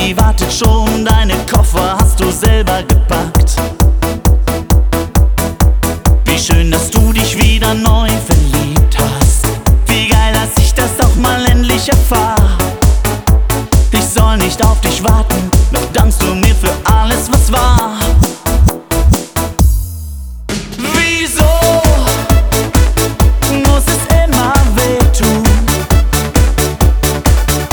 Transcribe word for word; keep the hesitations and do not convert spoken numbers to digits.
Baby wartet schon, deine Koffer hast du selber gepackt. Wie schön, dass du dich wieder neu verliebt hast. Wie geil, dass ich das auch mal endlich erfahr. Ich soll nicht auf dich warten,